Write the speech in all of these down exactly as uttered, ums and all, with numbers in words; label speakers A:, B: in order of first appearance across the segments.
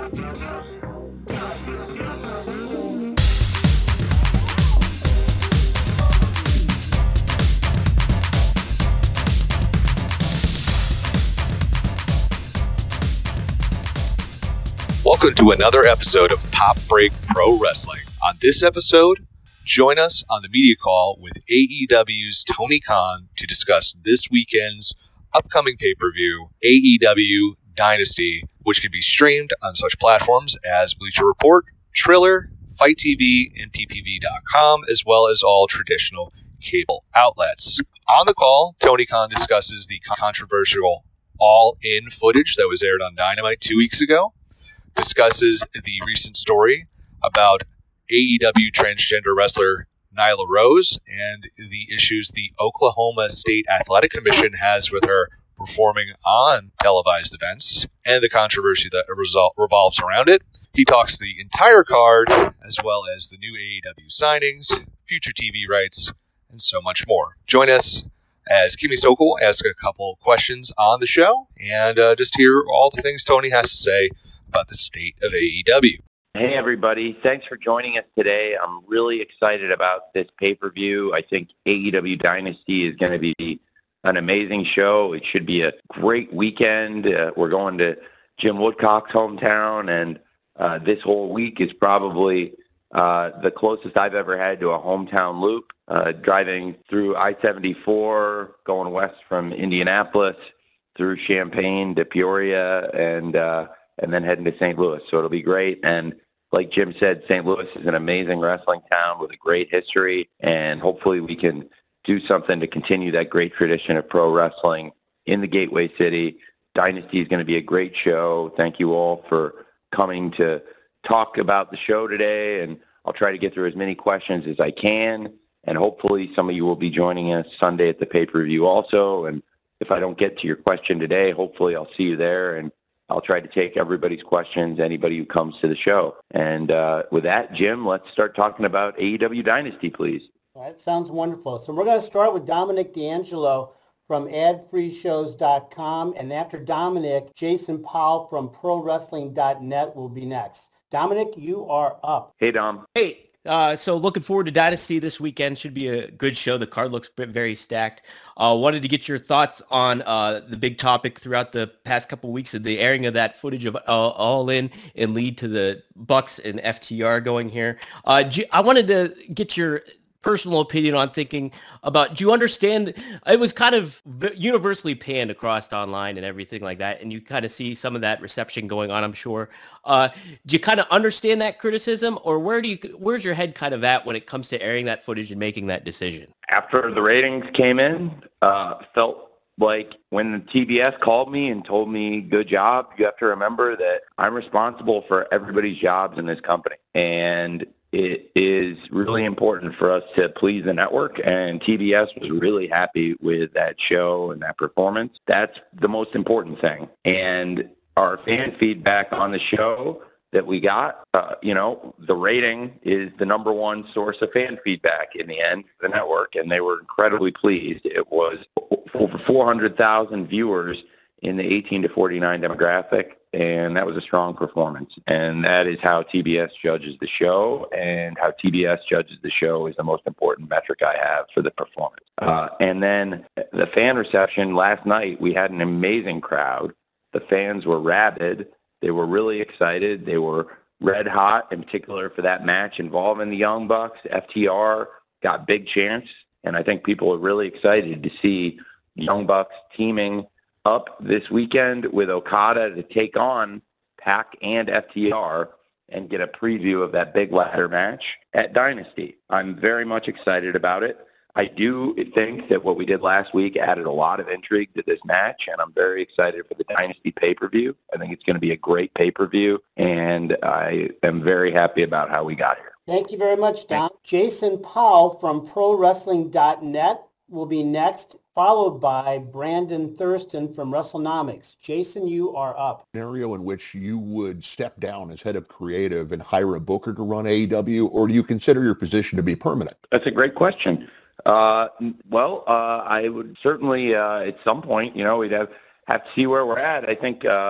A: Welcome to another episode of Pop Break Pro Wrestling. On this episode, join us on the media call with A E W's Tony Khan to discuss this weekend's upcoming pay-per-view, A E W Dynasty, which can be streamed on such platforms as Bleacher Report, Triller, Fight T V, and P P V dot com, as well as all traditional cable outlets. On the call, Tony Khan discusses the controversial All In footage that was aired on Dynamite two weeks ago, discusses the recent story about A E W transgender wrestler Nyla Rose and the issues the Oklahoma State Athletic Commission has with her performing on televised events and the controversy that resol- revolves around it. He talks the entire card, as well as the new A E W signings, future T V rights, and so much more. Join us as Kimmy Sokol asks a couple questions on the show and uh, just hear all the things Tony has to say about the state of A E W.
B: Hey, everybody. Thanks for joining us today. I'm really excited about this pay-per-view. I think A E W Dynasty is going to be an amazing show. It should be a great weekend. Uh, we're going to Jim Woodcock's hometown, and uh, this whole week is probably uh, the closest I've ever had to a hometown loop, uh, driving through I seventy-four, going west from Indianapolis, through Champaign to Peoria, and uh, and then heading to Saint Louis. So it'll be great. And like Jim said, Saint Louis is an amazing wrestling town with a great history, and hopefully we can do something to continue that great tradition of pro wrestling in the Gateway City. Dynasty is going to be a great show. Thank you all for coming to talk about the show today, and I'll try to get through as many questions as I can, and hopefully some of you will be joining us Sunday at the pay-per-view also. And if I don't get to your question today, hopefully I'll see you there, and I'll try to take everybody's questions, anybody who comes to the show. And uh, with that, Jim, let's start talking about A E W Dynasty, please.
C: That sounds wonderful. So we're going to start with Dominic D'Angelo from ad free shows dot com. And after Dominic, Jason Powell from pro wrestling dot net will be next. Dominic, you are up.
B: Hey, Dom.
D: Hey. Uh, so looking forward to Dynasty this weekend. Should be a good show. The card looks very stacked. Uh, wanted to get your thoughts on uh, the big topic throughout the past couple of weeks of the airing of that footage of uh, All In and lead to the Bucks and F T R going here. Uh, I wanted to get your personal opinion on thinking about, do you understand, it was kind of universally panned across online and everything like that, and you kind of see some of that reception going on, I'm sure. Uh, do you kind of understand that criticism, or where do you, where's your head kind of at when it comes to airing that footage and making that decision?
B: After the ratings came in, uh, felt like when the T B S called me and told me, good job, you have to remember that I'm responsible for everybody's jobs in this company. And it is really important for us to please the network, and T B S was really happy with that show and that performance. That's the most important thing. And our fan feedback on the show that we got, uh, you know, the rating is the number one source of fan feedback in the end for the network, and they were incredibly pleased. It was over four hundred thousand viewers in the eighteen to forty-nine demographic, and that was a strong performance. And that is how T B S judges the show, and how T B S judges the show is the most important metric I have for the performance. Uh, and then the fan reception last night, we had an amazing crowd. The fans were rabid. They were really excited. They were red hot, in particular for that match involving the Young Bucks. F T R got big chance, and I think people are really excited to see Young Bucks teaming up this weekend with Okada to take on Pac and F T R and get a preview of that big ladder match at Dynasty. I'm very much excited about it. I do think that what we did last week added a lot of intrigue to this match, and I'm very excited for the Dynasty pay-per-view. I think it's going to be a great pay-per-view, and I am very happy about how we got here.
C: Thank you very much, Don. Jason Powell from pro wrestling dot net will be next, followed by Brandon Thurston from WrestleNomics. Jason, you are up.
E: Scenario in which you would step down as head of creative and hire a booker to run A E W, or do you consider your position to be permanent?
B: That's a great question. Uh, well, uh, I would certainly, uh, at some point, you know, we'd have, have to see where we're at. I think uh,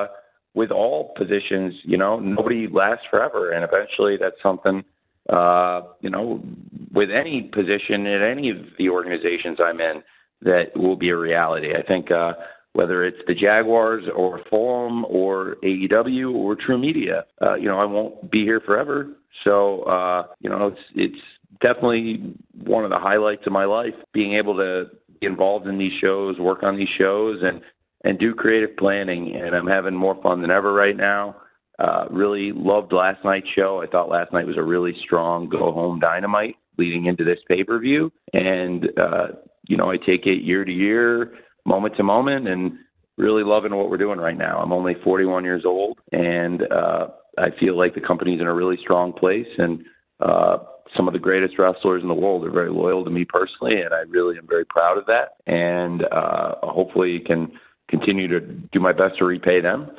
B: with all positions, you know, nobody lasts forever. And eventually that's something, uh, you know, with any position in any of the organizations I'm in, that will be a reality. I think uh, whether it's the Jaguars or Fulham or A E W or True Media, uh, you know, I won't be here forever. So, uh, you know, it's, it's definitely one of the highlights of my life, being able to be involved in these shows, work on these shows, and, and do creative planning. And I'm having more fun than ever right now. Uh, really loved last night's show. I thought last night was a really strong go-home Dynamite leading into this pay-per-view. And, uh, you know, I take it year to year, moment to moment, and really loving what we're doing right now. I'm only forty-one years old, and uh, I feel like the company's in a really strong place, and uh, some of the greatest wrestlers in the world are very loyal to me personally, and I really am very proud of that, and uh, hopefully can continue to do my best to repay them.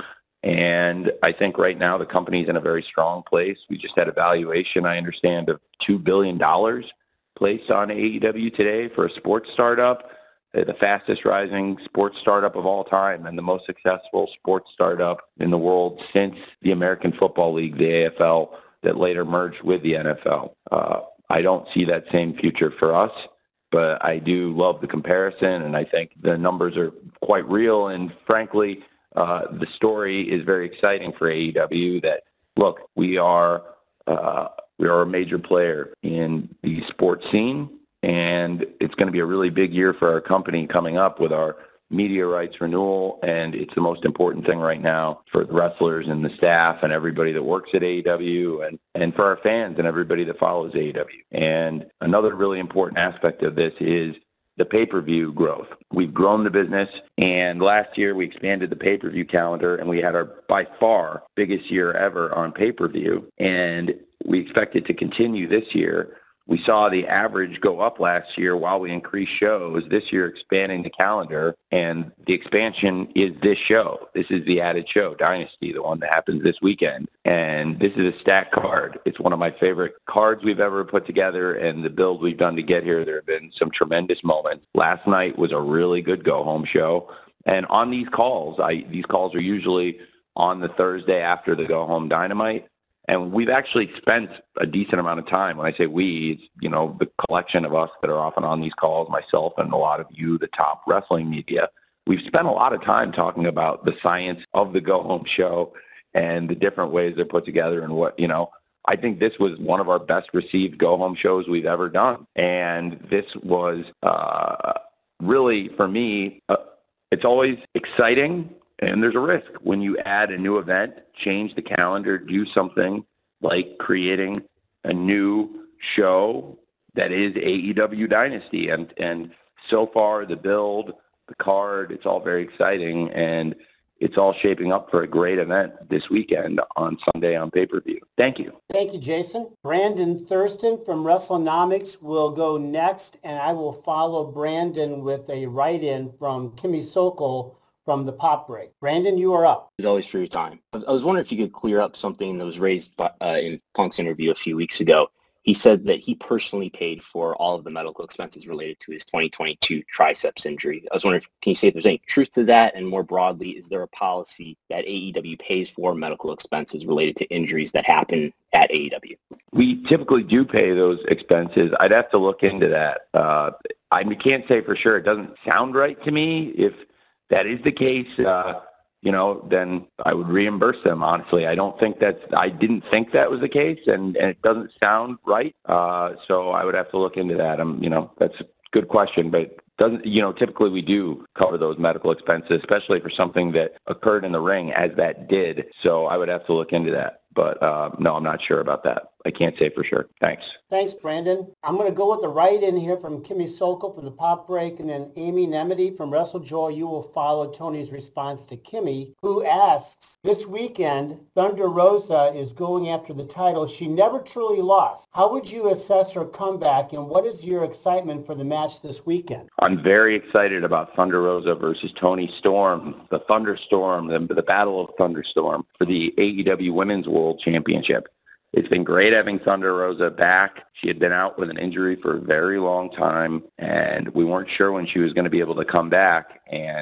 B: And I think right now the company's in a very strong place. We just had a valuation, I understand, of two billion dollars placed on A E W today for a sports startup, the fastest rising sports startup of all time and the most successful sports startup in the world since the American Football League, the A F L, that later merged with the N F L. Uh, I don't see that same future for us, but I do love the comparison, and I think the numbers are quite real. And frankly, uh, the story is very exciting for A E W that, look, we are uh, we are a major player in the sports scene, and it's going to be a really big year for our company coming up with our media rights renewal, and it's the most important thing right now for the wrestlers and the staff and everybody that works at A E W, and, and for our fans and everybody that follows A E W. And another really important aspect of this is the pay-per-view growth. We've grown the business, and last year we expanded the pay-per-view calendar, and we had our, by far, biggest year ever on pay-per-view, and we expect it to continue this year. We saw the average go up last year while we increased shows. This year, expanding the calendar, and the expansion is this show. This is the added show, Dynasty, the one that happens this weekend. And this is a stacked card. It's one of my favorite cards we've ever put together, and the build we've done to get here, there have been some tremendous moments. Last night was a really good go-home show. And on these calls, I these calls are usually on the Thursday after the go-home Dynamite. And we've actually spent a decent amount of time. When I say we, it's, you know, the collection of us that are often on these calls, myself and a lot of you, the top wrestling media. We've spent a lot of time talking about the science of the go-home show and the different ways they're put together and what, you know, I think this was one of our best received go-home shows we've ever done. And this was uh, really, for me, uh, it's always exciting. And there's a risk when you add a new event, change the calendar, do something like creating a new show that is A E W Dynasty. And, and so far, the build, the card, it's all very exciting. And it's all shaping up for a great event this weekend on Sunday on pay-per-view. Thank you.
C: Thank you, Jason. Brandon Thurston from WrestleNomics will go next, and I will follow Brandon with a write-in from Kimmy Sokol from the Pop Break. Brandon, you are up.
F: As always, for your time. I was wondering if you could clear up something that was raised by, uh, in Punk's interview a few weeks ago. He said that he personally paid for all of the medical expenses related to his twenty twenty-two triceps injury. I was wondering, if, can you say if there's any truth to that? And more broadly, is there a policy that A E W pays for medical expenses related to injuries that happen at A E W?
B: We typically do pay those expenses. I'd have to look into that. Uh, I can't say for sure. It doesn't sound right to me. If that is the case, uh, you know, then I would reimburse them, honestly. I don't think that's, I didn't think that was the case, and, and it doesn't sound right. Uh, so I would have to look into that. Um, you know, that's a good question, but doesn't, you know, typically we do cover those medical expenses, especially for something that occurred in the ring, as that did. So I would have to look into that. But uh, no, I'm not sure about that. I can't say for sure. Thanks.
C: Thanks, Brandon. I'm going to go with a write-in here from Kimmy Sokol from the Pop Break, and then Amy Nemedy from WrestleJoy. You will follow Tony's response to Kimmy, who asks, this weekend, Thunder Rosa is going after the title she never truly lost. How would you assess her comeback, and what is your excitement for the match this weekend?
B: I'm very excited about Thunder Rosa versus Toni Storm, the Thunderstorm, the, the Battle of Thunderstorm for the A E W Women's World Championship. It's been great having Thunder Rosa back. She had been out with an injury for a very long time, and we weren't sure when she was going to be able to come back. And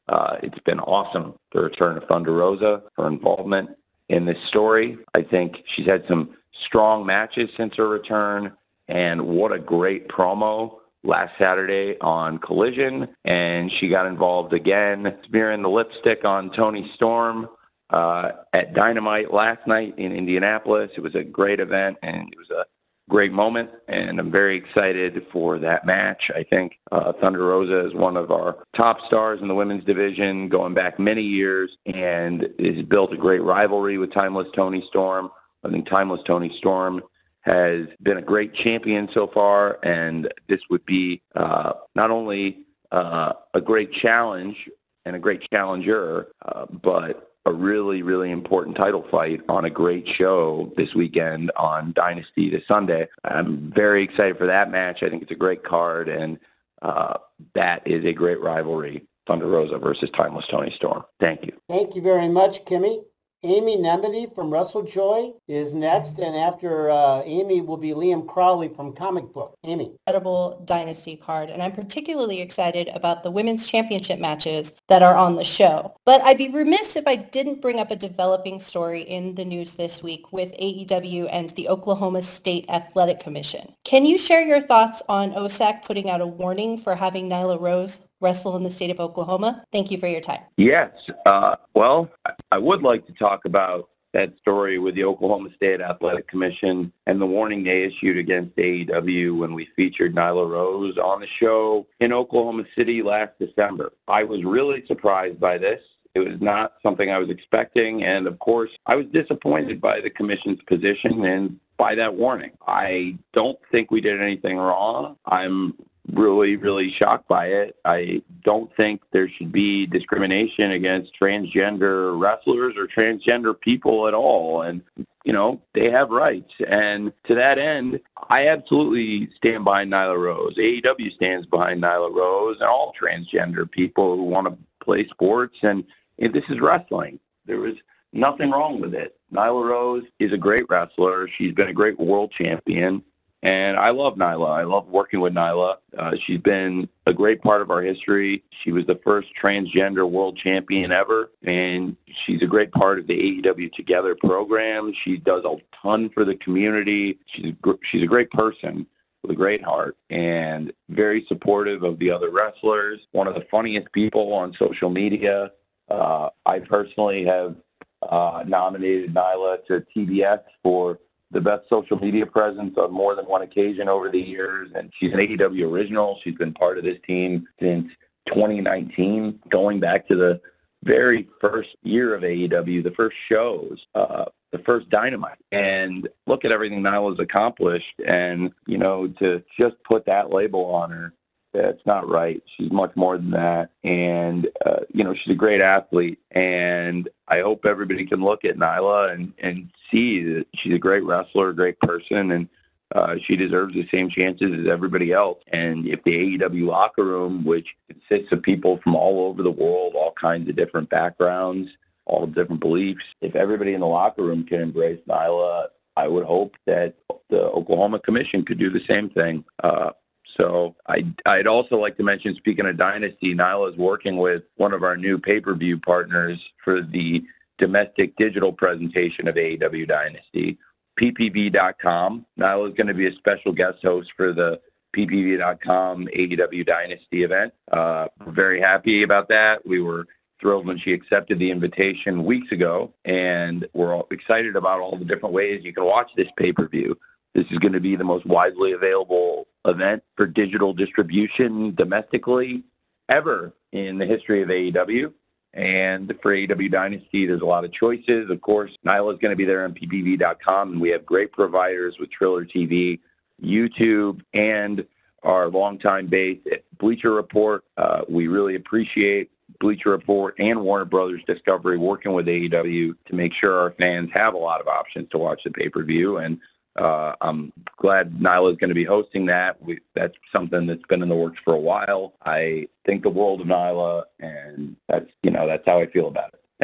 B: Uh, it's been awesome, the return of Thunder Rosa, her involvement in this story. I think she's had some strong matches since her return, and what a great promo last Saturday on Collision, and she got involved again, smearing the lipstick on Toni Storm uh, at Dynamite last night in Indianapolis. It was a great event, and it was a great moment, and I'm very excited for that match. I think uh, Thunder Rosa is one of our top stars in the women's division going back many years, and has built a great rivalry with Timeless Toni Storm. I think Timeless Toni Storm has been a great champion so far, and this would be uh, not only uh, a great challenge and a great challenger, uh, but a really, really important title fight on a great show this weekend on Dynasty this Sunday. I'm very excited for that match. I think it's a great card, and uh, that is a great rivalry, Thunder Rosa versus Timeless Toni Storm. Thank you.
C: Thank you very much, Kimmy. Amy Nemedy from WrestleJoy is next, and after uh, Amy will be Liam Crowley from Comic Book. Amy.
G: Incredible Dynasty card, and I'm particularly excited about the women's championship matches that are on the show. But I'd be remiss if I didn't bring up a developing story in the news this week with A E W and the Oklahoma State Athletic Commission. Can you share your thoughts on O S A C putting out a warning for having Nyla Rose wrestle in the state of Oklahoma? Thank you for your time.
B: Yes. Uh, well, I would like to talk about that story with the Oklahoma State Athletic Commission and the warning they issued against A E W when we featured Nyla Rose on the show in Oklahoma City last December. I was really surprised by this. It was not something I was expecting, and of course, I was disappointed by the commission's position and by that warning. I don't think we did anything wrong. I'm really, really shocked by it. I don't think there should be discrimination against transgender wrestlers or transgender people at all. And, you know, they have rights. And to that end, I absolutely stand behind Nyla Rose. A E W stands behind Nyla Rose and all transgender people who want to play sports. And, and this is wrestling. There was nothing wrong with it. Nyla Rose is a great wrestler. She's been a great world champion. And I love Nyla. I love working with Nyla. Uh, she's been a great part of our history. She was the first transgender world champion ever, and she's a great part of the A E W Together program. She does a ton for the community. She's a, she's a great person with a great heart and very supportive of the other wrestlers. One of the funniest people on social media. Uh, I personally have uh, nominated Nyla to T B S for the best social media presence on more than one occasion over the years, and she's an A E W original. She's been part of this team since twenty nineteen, going back to the very first year of A E W, the first shows, uh, the first Dynamite. And look at everything Nyla's accomplished, and, you know, to just put that label on her, that's not right. She's much more than that. And, uh, you know, she's a great athlete. And I hope everybody can look at Nyla and, and see that she's a great wrestler, a great person, and uh, she deserves the same chances as everybody else. And if the A E W locker room, which consists of people from all over the world, all kinds of different backgrounds, all different beliefs, if everybody in the locker room can embrace Nyla, I would hope that the Oklahoma Commission could do the same thing. Uh, So I'd, I'd also like to mention, speaking of Dynasty, Nyla is working with one of our new pay-per-view partners for the domestic digital presentation of A E W Dynasty, P P V dot com. Nyla is going to be a special guest host for the P P V dot com A E W Dynasty event. Uh, we're very happy about that. We were thrilled when she accepted the invitation weeks ago, and we're all excited about all the different ways you can watch this pay-per-view. This is going to be the most widely available event for digital distribution domestically ever in the history of A E W. And for A E W Dynasty, there's a lot of choices. Of course, Nyla's going to be there on P P V dot com, and we have great providers with Triller T V, YouTube, and our longtime base at Bleacher Report. Uh, we really appreciate Bleacher Report and Warner Brothers Discovery working with A E W to make sure our fans have a lot of options to watch the pay-per-view. And Uh, I'm glad Nyla is going to be hosting that. We, that's something that's been in the works for a while. I think the world of Nyla, and that's, you know, that's how I feel about it.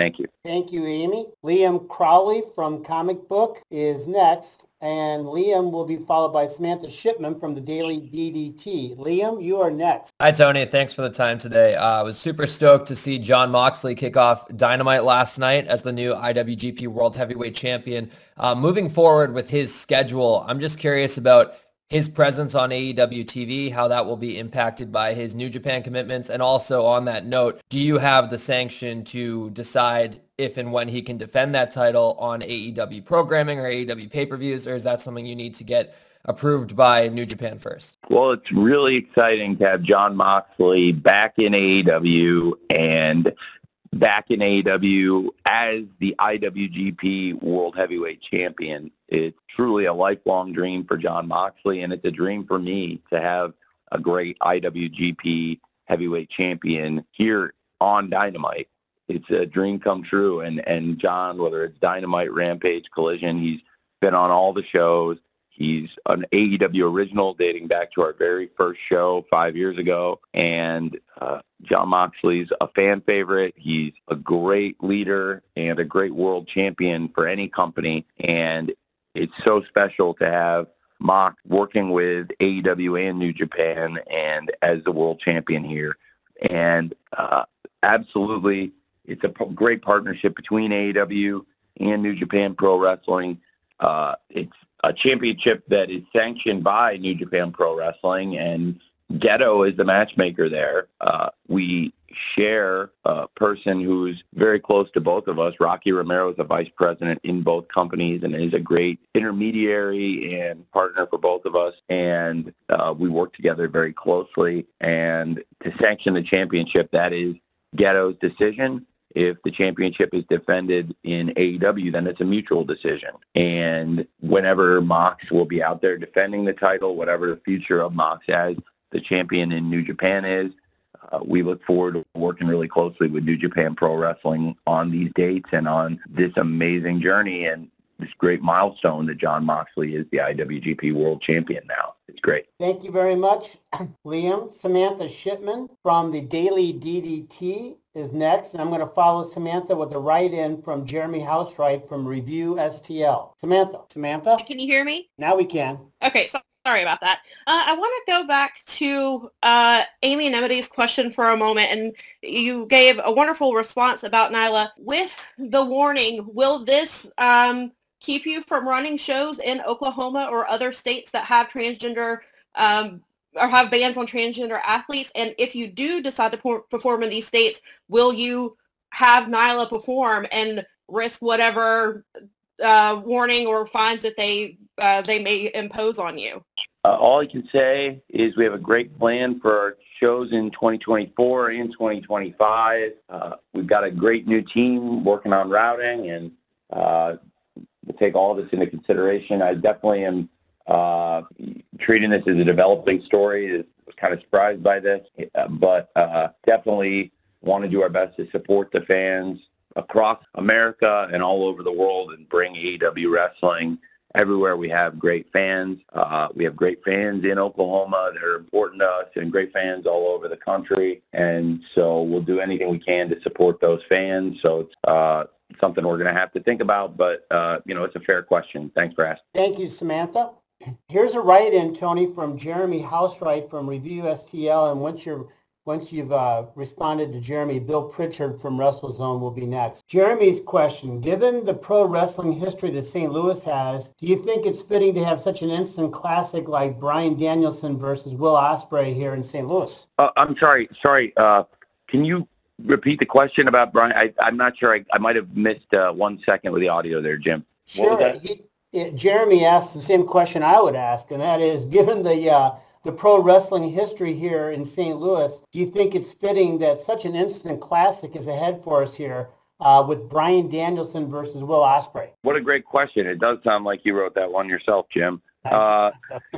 B: Thank you.
C: Thank you, Amy. Liam Crowley from Comic Book is next, and Liam will be followed by Samantha Shipman from the Daily D D T. Liam, you are next.
H: Hi, Tony. Thanks for the time today. Uh, I was super stoked to see Jon Moxley kick off Dynamite last night as the new I W G P World Heavyweight Champion. Uh, moving forward with his schedule, I'm just curious about his presence on A E W T V, how that will be impacted by his New Japan commitments. And also on that note, do you have the sanction to decide if and when he can defend that title on A E W programming or A E W pay-per-views, or is that something you need to get approved by New Japan first?
B: Well, it's really exciting to have Jon Moxley back in A E W and back in A E W as the I W G P World Heavyweight Champion. It's truly a lifelong dream for Jon Moxley, and it's a dream for me to have a great I W G P Heavyweight Champion here on Dynamite. It's a dream come true, and, and Jon, whether it's Dynamite, Rampage, Collision, he's been on all the shows. He's an A E W original dating back to our very first show five years ago. And uh, Jon Moxley's a fan favorite. He's a great leader and a great world champion for any company. And it's so special to have Mox working with A E W and New Japan and as the world champion here. And uh, absolutely, it's a p- great partnership between A E W and New Japan Pro Wrestling. Uh, it's a championship that is sanctioned by New Japan Pro Wrestling, and Ghetto is the matchmaker there. Uh, we share a person who's very close to both of us. Rocky Romero is a vice president in both companies and is a great intermediary and partner for both of us, and uh, we work together very closely. And to sanction the championship, that is Ghetto's decision. If the championship is defended in A E W, then it's a mutual decision. And whenever Mox will be out there defending the title, whatever the future of Mox as the champion in New Japan is, uh, we look forward to working really closely with New Japan Pro Wrestling on these dates and on this amazing journey and this great milestone that Jon Moxley is the I W G P World Champion now. It's great.
C: Thank you very much, Liam. Samantha Shipman from the Daily D D T is next, and I'm going to follow Samantha with a write-in from Jeremy Housewright from Review S T L. Samantha. Samantha?
I: Can you hear me?
C: Now we can.
I: Okay, so sorry about that. Uh, I want to go back to uh, Amy Nemedi's question for a moment, and you gave a wonderful response about Nyla. With the warning, will this um, keep you from running shows in Oklahoma or other states that have transgender um or have bans on transgender athletes? And if you do decide to por- perform in these states, will you have Nyla perform and risk whatever uh, warning or fines that they uh, they may impose on you?
B: Uh, all I can say is we have a great plan for our shows in twenty twenty-four and twenty twenty-five. Uh, we've got a great new team working on routing, and uh, we'll take all of this into consideration. I definitely am Uh, treating this as a developing story. I was kind of surprised by this, but uh, definitely want to do our best to support the fans across America and all over the world and bring A E W wrestling everywhere. We have great fans. Uh, we have great fans in Oklahoma that are important to us and great fans all over the country. And so we'll do anything we can to support those fans. So it's uh, something we're going to have to think about, but, uh, you know, it's a fair question. Thanks for asking.
C: Thank you, Samantha. Here's a write-in, Tony, from Jeremy Housewright from Review S T L. And once you're once you've uh, responded to Jeremy, Bill Pritchard from WrestleZone will be next. Jeremy's question: given the pro wrestling history that Saint Louis has, do you think it's fitting to have such an instant classic like Bryan Danielson versus Will Ospreay here in Saint Louis?
B: Uh, I'm sorry. Sorry. Uh, can you repeat the question about Bryan? I, I'm not sure. I, I might have missed uh, one second with the audio there, Jim.
C: Sure. He, it, Jeremy asked the same question I would ask, and that is, given the uh, the pro wrestling history here in Saint Louis, do you think it's fitting that such an instant classic is ahead for us here uh, with Bryan Danielson versus Will Ospreay?
B: What a great question. It does sound like you wrote that one yourself, Jim. Uh,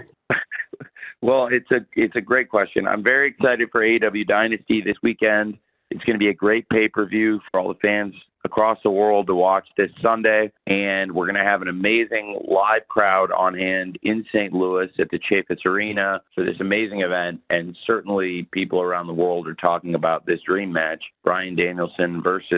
B: well, it's a it's a great question. I'm very excited for A E W Dynasty this weekend. It's going to be a great pay-per-view for all the fans across the world to watch this Sunday, and we're going to have an amazing live crowd on hand in Saint Louis at the Chaifetz Arena for this amazing event, and certainly people around the world are talking about this dream match, Bryan Danielson versus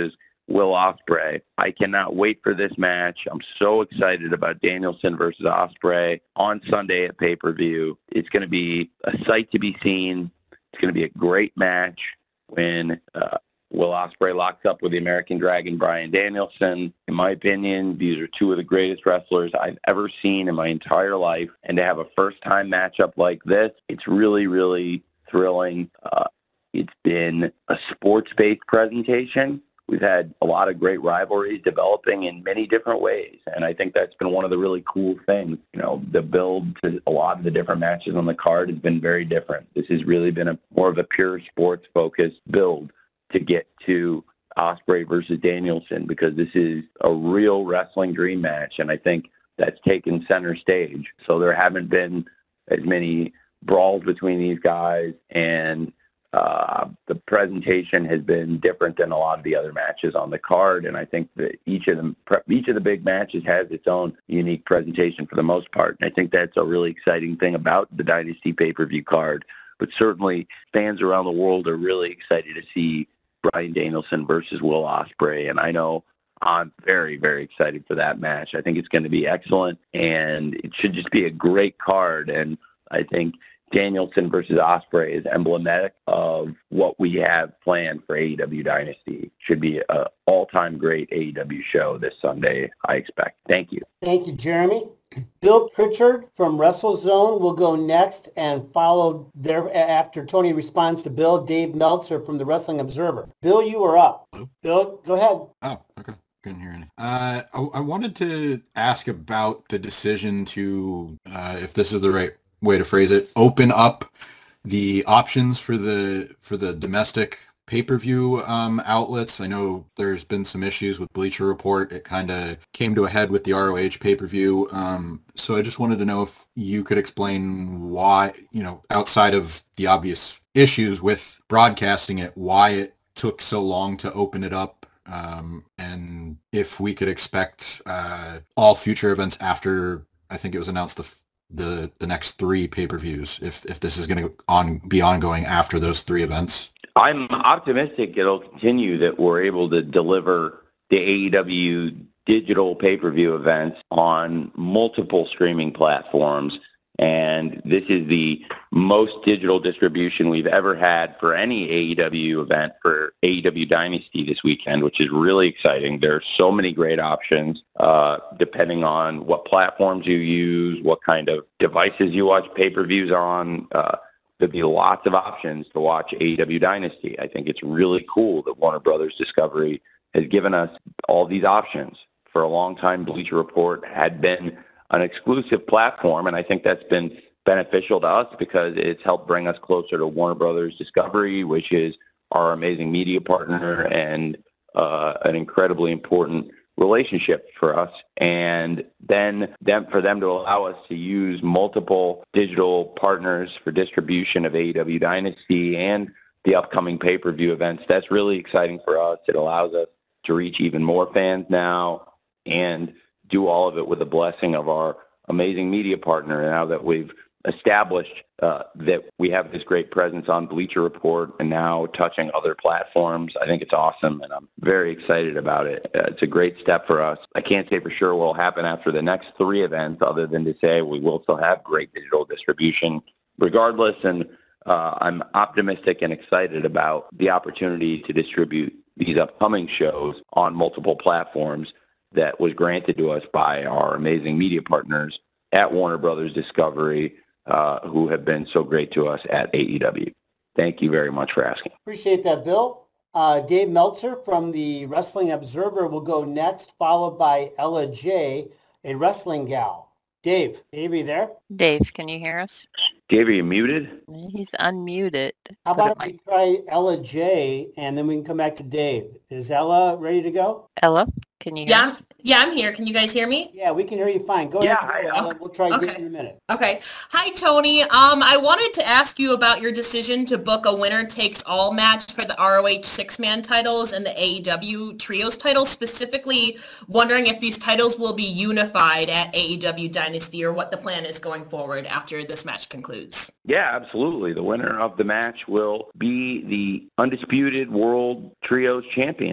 B: Will Ospreay. I cannot wait for this match. I'm so excited about Danielson versus Ospreay on Sunday at pay-per-view. It's going to be a sight to be seen. It's going to be a great match when uh, Will Ospreay locks up with the American Dragon, Bryan Danielson. In my opinion, these are two of the greatest wrestlers I've ever seen in my entire life. And to have a first-time matchup like this, it's really, really thrilling. Uh, it's been a sports-based presentation. We've had a lot of great rivalries developing in many different ways, and I think that's been one of the really cool things. You know, the build to a lot of the different matches on the card has been very different. This has really been a more of a pure sports-focused build to get to Ospreay versus Danielson, because this is a real wrestling dream match, and I think that's taken center stage. So there haven't been as many brawls between these guys, and Uh, the presentation has been different than a lot of the other matches on the card, and I think that each of them, each of the big matches has its own unique presentation for the most part. And I think that's a really exciting thing about the Dynasty pay-per-view card. But certainly, fans around the world are really excited to see Bryan Danielson versus Will Ospreay, and I know I'm very, very excited for that match. I think it's going to be excellent, and it should just be a great card. And I think Danielson versus Ospreay is emblematic of what we have planned for A E W Dynasty. Should be an all-time great A E W show this Sunday, I expect. Thank you.
C: Thank you, Jeremy. Bill Pritchard from WrestleZone will go next, and follow there after Tony responds to Bill, Dave Meltzer from the Wrestling Observer. Bill, you are up.
J: Hello?
C: Bill, go ahead.
J: Oh, okay. Couldn't hear anything. Uh, I, I wanted to ask about the decision to, uh, if this is the right way to phrase it, open up the options for the for the domestic pay-per-view um, outlets. I know there's been some issues with Bleacher Report. It kind of came to a head with the R O H pay-per-view. Um, so I just wanted to know if you could explain why, you know, outside of the obvious issues with broadcasting it, why it took so long to open it up, um, and if we could expect uh, all future events after, I think it was announced the the the next three pay-per-views, if if this is going to on be ongoing after those three events.
B: I'm optimistic it'll continue, that we're able to deliver the A E W digital pay-per-view events on multiple streaming platforms. And this is the most digital distribution we've ever had for any A E W event for A E W Dynasty this weekend, which is really exciting. There are so many great options, uh, depending on what platforms you use, what kind of devices you watch pay-per-views on. Uh, there'll be lots of options to watch A E W Dynasty. I think it's really cool that Warner Brothers Discovery has given us all these options. For a long time, Bleacher Report had been an exclusive platform, and I think that's been beneficial to us because it's helped bring us closer to Warner Brothers Discovery, which is our amazing media partner and uh, an incredibly important relationship for us. And then them, for them to allow us to use multiple digital partners for distribution of A E W Dynasty and the upcoming pay-per-view events, that's really exciting for us. It allows us to reach even more fans now and do all of it with the blessing of our amazing media partner. Now that we've established uh, that we have this great presence on Bleacher Report and now touching other platforms, I think it's awesome, and I'm very excited about it. Uh, it's a great step for us. I can't say for sure what will happen after the next three events, other than to say we will still have great digital distribution regardless, and uh, I'm optimistic and excited about the opportunity to distribute these upcoming shows on multiple platforms that was granted to us by our amazing media partners at Warner Brothers Discovery, uh, who have been so great to us at A E W. Thank you very much for asking.
C: Appreciate that, Bill. Uh, Dave Meltzer from the Wrestling Observer will go next, followed by Ella J, a wrestling gal. Dave, Dave, are you there?
K: Dave, can you hear us?
B: Dave, are you muted?
K: He's unmuted.
C: How about if we try Ella J, and then we can come back to Dave. Is Ella ready to go?
K: Ella, can you hear
L: Yeah,
K: us?
L: yeah, I'm here. Can you guys hear me?
C: Yeah, we can hear you fine. Go
B: Yeah,
C: ahead.
B: hi,
C: Ella. We'll try
L: Okay.
C: Dave in a minute.
L: Okay. Hi, Tony. Um, I wanted to ask you about your decision to book a winner-takes-all match for the R O H six-man titles and the A E W trios titles, specifically wondering if these titles will be unified at A E W Dynasty or what the plan is going forward after this match concludes.
B: Yeah, absolutely. The winner of the match will be the undisputed world trios champions.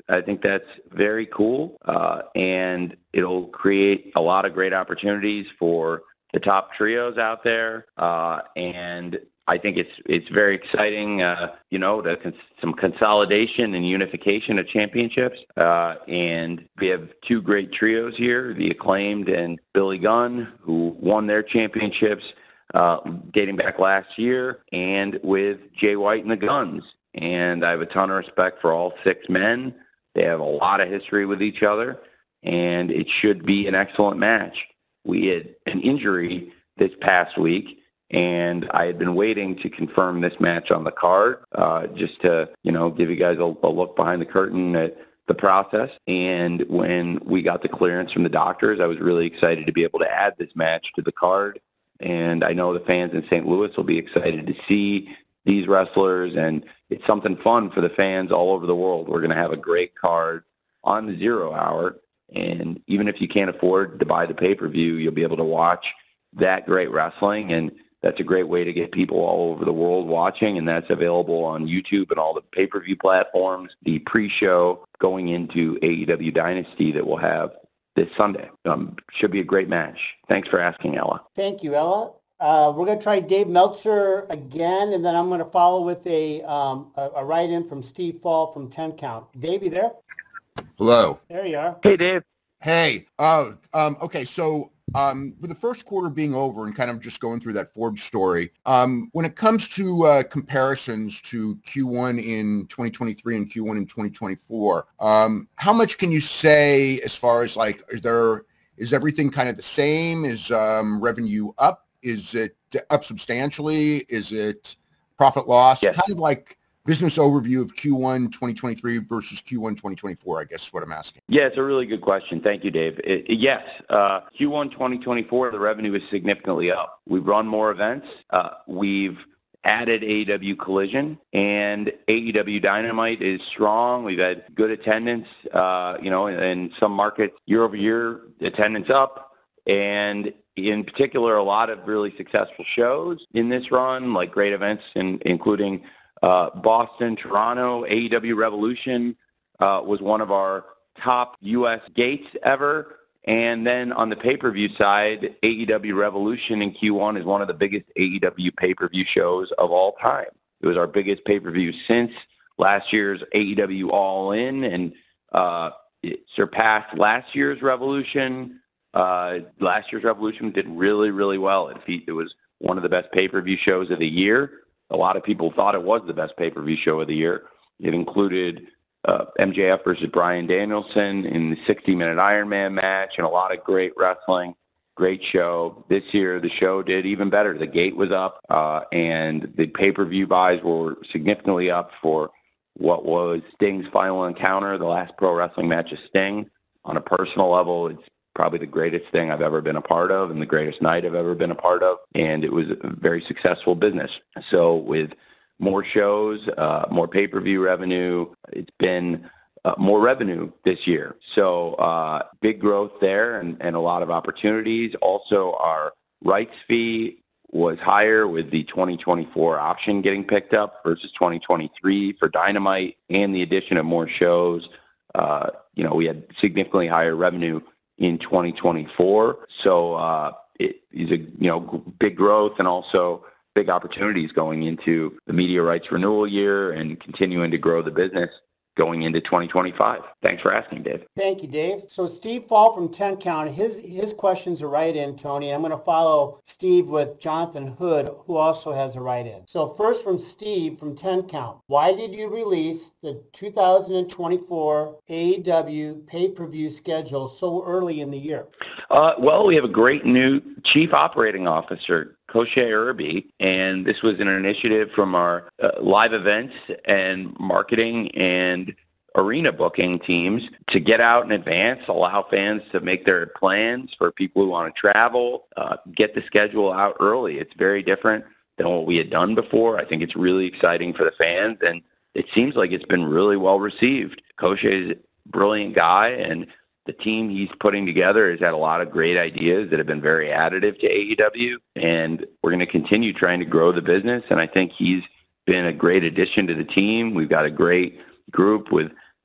B: I think that's very cool, uh, and it'll create a lot of great opportunities for the top trios out there, uh, and I think it's it's very exciting, uh, you know, to cons- some consolidation and unification of championships. Uh, and we have two great trios here, the Acclaimed and Billy Gunn, who won their championships uh, dating back last year, and with Jay White and the Guns. And I have a ton of respect for all six men. They have a lot of history with each other, and it should be an excellent match. We had an injury this past week, and I had been waiting to confirm this match on the card, uh, just to, you know, give you guys a, a look behind the curtain at the process. And when we got the clearance from the doctors, I was really excited to be able to add this match to the card. And I know the fans in Saint Louis will be excited to see these wrestlers, and it's something fun for the fans all over the world. We're going to have a great card on the Zero Hour, and even if you can't afford to buy the pay-per-view, you'll be able to watch that great wrestling, and that's a great way to get people all over the world watching, and that's available on YouTube and all the pay-per-view platforms. The pre-show going into A E W Dynasty that we'll have this Sunday. Um, should be a great match. Thanks for asking, Ella.
C: Thank you, Ella. Uh, we're going to try Dave Meltzer again, and then I'm going to follow with a um, a, a write-in from Steve Fall from ten Count. Dave, you there?
M: Hello.
C: There you are.
B: Hey, Dave.
M: Hey. Uh, um, okay, so um, with the first quarter being over and kind of just going through that Forbes story, um, when it comes to uh, comparisons to Q one in twenty twenty-three and Q one in twenty twenty-four, um, how much can you say as far as like, is there is everything kind of the same? Is um, revenue up? Is it up substantially? Is it profit loss?
B: Yes.
M: Kind of like business overview of Q one twenty twenty-three versus Q one twenty twenty-four, I guess is what I'm asking.
B: Yeah, it's a really good question. Thank you, Dave. It, it, yes, uh, Q one twenty twenty-four, the revenue is significantly up. We've run more events. Uh, we've added A E W Collision, and A E W Dynamite is strong. We've had good attendance, uh, you know, in, in some markets, year over year, attendance up. And in particular, a lot of really successful shows in this run, like great events, in, including uh, Boston, Toronto. A E W Revolution uh, was one of our top U S gates ever. And then on the pay-per-view side, A E W Revolution in Q one is one of the biggest A E W pay-per-view shows of all time. It was our biggest pay-per-view since last year's A E W All In, and uh, it surpassed last year's Revolution. Uh, last year's Revolution did really, really well. It, it was one of the best pay-per-view shows of the year. A lot of people thought it was the best pay-per-view show of the year. It included uh, M J F versus Bryan Danielson in the sixty-minute Iron Man match, and a lot of great wrestling. Great show. This year, the show did even better. The gate was up, uh, and the pay-per-view buys were significantly up for what was Sting's final encounter, the last pro wrestling match of Sting. On a personal level, it's probably the greatest thing I've ever been a part of and the greatest night I've ever been a part of, and it was a very successful business. So with more shows, uh, more pay-per-view revenue, it's been uh, more revenue this year. So uh, big growth there, and, and a lot of opportunities. Also, our rights fee was higher with the twenty twenty-four option getting picked up versus twenty twenty-three for Dynamite, and the addition of more shows. Uh, you know, we had significantly higher revenue in twenty twenty-four. So uh, it is a, you know, big growth, and also big opportunities going into the media rights renewal year and continuing to grow the business going into twenty twenty-five. Thanks for asking, Dave.
C: Thank you, Dave. So Steve Fall from ten Count, his his questions are right in, Tony. I'm going to follow Steve with Jonathan Hood, who also has a right in. So first from Steve from ten Count. Why did you release the two thousand twenty-four A E W pay-per-view schedule so early in the year?
B: Uh, well, we have a great new chief operating officer, Koshe Irby, and this was an initiative from our uh, live events and marketing and arena booking teams to get out in advance, allow fans to make their plans for people who want to travel, uh, get the schedule out early. It's very different than what we had done before. I think it's really exciting for the fans, and it seems like it's been really well received. Koshe is a brilliant guy, and the team he's putting together has had a lot of great ideas that have been very additive to A E W, and we're going to continue trying to grow the business, and I think he's been a great addition to the team. We've got a great group with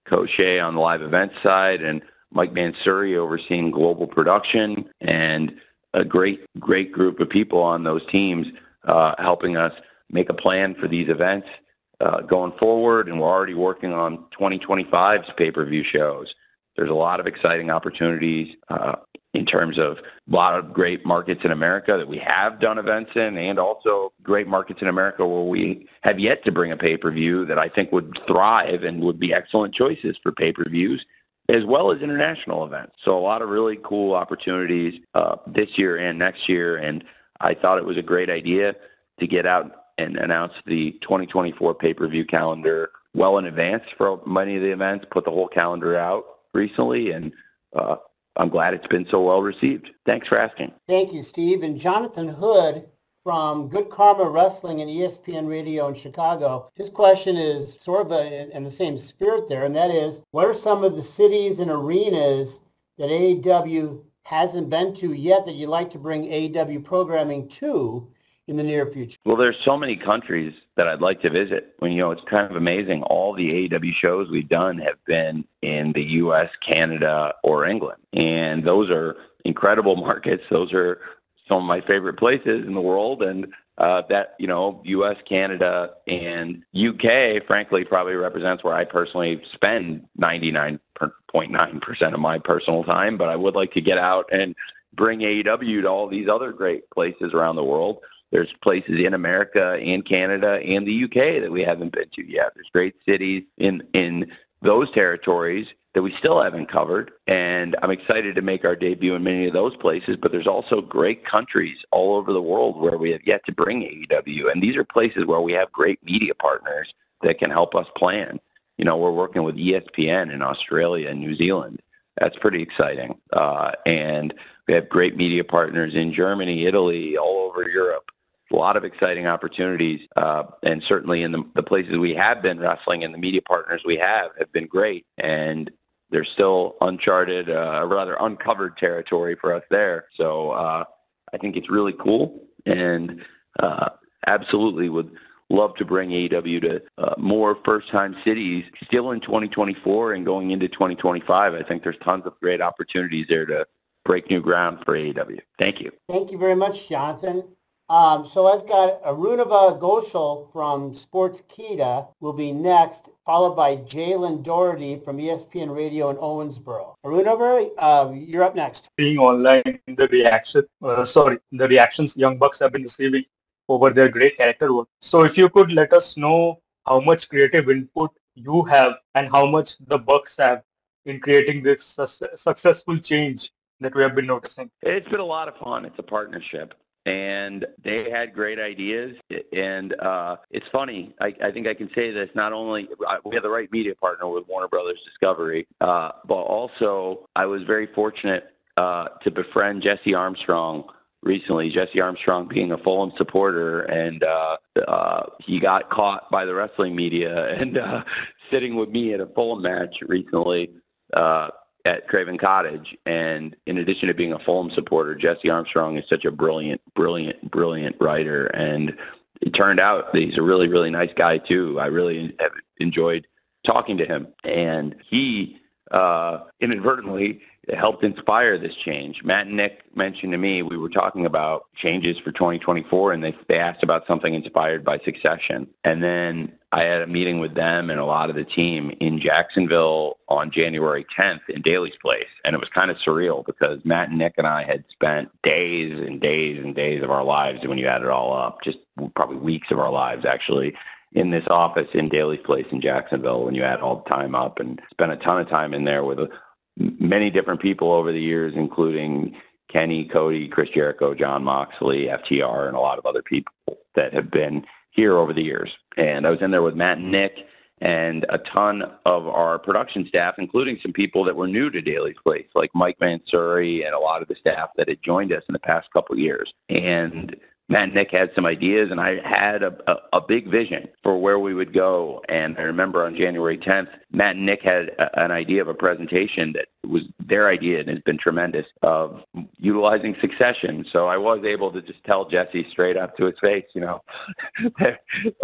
B: Coach Shea on the live event side, and Mike Mansouri overseeing global production, and a great, great group of people on those teams uh, helping us make a plan for these events uh, going forward. And we're already working on twenty twenty-five's pay-per-view shows. There's a lot of exciting opportunities uh, in terms of a lot of great markets in America that we have done events in, and also great markets in America where we have yet to bring a pay-per-view that I think would thrive and would be excellent choices for pay-per-views, as well as international events. So a lot of really cool opportunities uh, this year and next year, and I thought it was a great idea to get out and announce the twenty twenty-four pay-per-view calendar well in advance for many of the events, put the whole calendar out recently, and uh, I'm glad it's been so well received. Thanks for asking.
C: Thank you, Steve. And Jonathan Hood from Good Karma Wrestling and E S P N Radio in Chicago. His question is sort of a, in the same spirit there, and that is, what are some of the cities and arenas that A E W hasn't been to yet that you'd like to bring A E W programming to in the near future?
B: Well, there's so many countries that I'd like to visit. When, you know, it's kind of amazing. All the A E W shows we've done have been in the U S, Canada, or England. And those are incredible markets. Those are some of my favorite places in the world. And uh, that, you know, U S, Canada, and U K, frankly, probably represents where I personally spend ninety-nine point nine percent of my personal time. But I would like to get out and bring A E W to all these other great places around the world. There's places in America and Canada and the U K that we haven't been to yet. There's great cities in, in those territories that we still haven't covered, and I'm excited to make our debut in many of those places, but there's also great countries all over the world where we have yet to bring A E W, and these are places where we have great media partners that can help us plan. You know, we're working with E S P N in Australia and New Zealand. That's pretty exciting. Uh, and we have great media partners in Germany, Italy, all over Europe. A lot of exciting opportunities, uh, and certainly in the, the places we have been wrestling and the media partners we have have been great, and there's still uncharted, uh, rather uncovered territory for us there. So uh, I think it's really cool, and uh, absolutely would love to bring A E W to uh, more first-time cities still in twenty twenty-four and going into twenty twenty-five. I think there's tons of great opportunities there to break new ground for A E W. Thank you.
C: Thank you very much, Jonathan. Um, so I've got Arunava Ghoshal from Sportskeeda will be next, followed by Jalen Doherty from E S P N Radio in Owensboro. Arunava, uh, you're up next.
N: Seeing online the reaction, uh, sorry, the reactions Young Bucks have been receiving over their great character work. So if you could let us know how much creative input you have and how much the Bucks have in creating this su- successful change that we have been noticing.
B: It's been a lot of fun. It's a partnership. And they had great ideas, and uh, it's funny. I, I think I can say this. Not only we have the right media partner with Warner Brothers Discovery, uh, but also I was very fortunate uh, to befriend Jesse Armstrong recently. Jesse Armstrong being a Fulham supporter, and uh, uh, he got caught by the wrestling media and uh, sitting with me at a Fulham match recently. Uh, at Craven Cottage, and in addition to being a Fulham supporter, Jesse Armstrong is such a brilliant, brilliant, brilliant writer, and it turned out that he's a really, really nice guy too. I really have enjoyed talking to him, and he uh, inadvertently helped inspire this change. Matt and Nick mentioned to me, we were talking about changes for twenty twenty-four, and they, they asked about something inspired by Succession, and then I had a meeting with them and a lot of the team in Jacksonville on January tenth in Daly's Place. And it was kind of surreal because Matt and Nick and I had spent days and days and days of our lives, when you add it all up, just probably weeks of our lives actually, in this office in Daly's Place in Jacksonville when you add all the time up, and spent a ton of time in there with a, many different people over the years, including Kenny, Cody, Chris Jericho, John Moxley, F T R, and a lot of other people that have been here over the years. And I was in there with Matt and Nick and a ton of our production staff, including some people that were new to Daly's Place, like Mike Mansouri and a lot of the staff that had joined us in the past couple of years. And Matt and Nick had some ideas, and I had a, a, a big vision for where we would go. And I remember on January tenth, Matt and Nick had a, an idea of a presentation that was their idea and has been tremendous, of utilizing Succession. So I was able to just tell Jesse straight up to his face, you know, uh,